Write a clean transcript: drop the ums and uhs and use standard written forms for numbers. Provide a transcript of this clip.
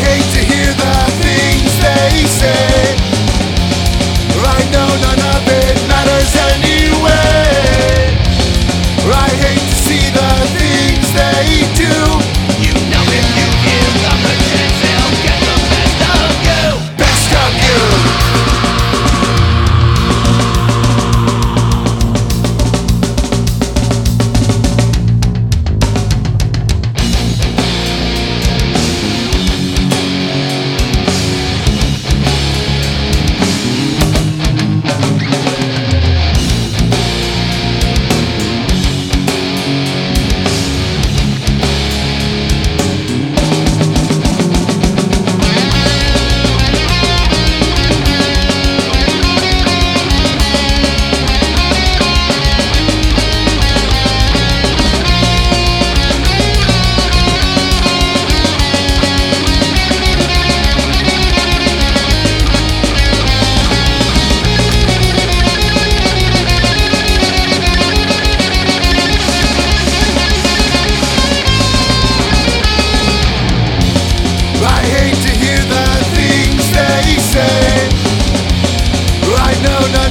hate to hear the things they say. I know none of it matters anyway. I hate to see the things they do. You know if you give them a chance, they'll get the best of you. Best of you. I hate to hear the things they say. I know